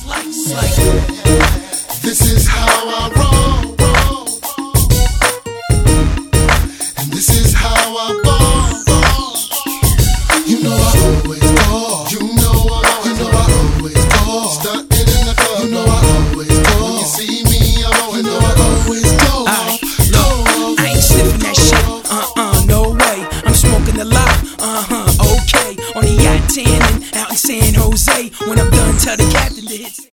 Like, this is how I roll, and this is how I ball. You know I always ball. You know I always ball. Stuntin' in the club. You know I always ball. When you see me, you know I always go. I ain't sniffing that shit. No way. I'm smoking a lot. Okay. On the yacht tanning out in San Jose. When I'm done, tell the captain to hit.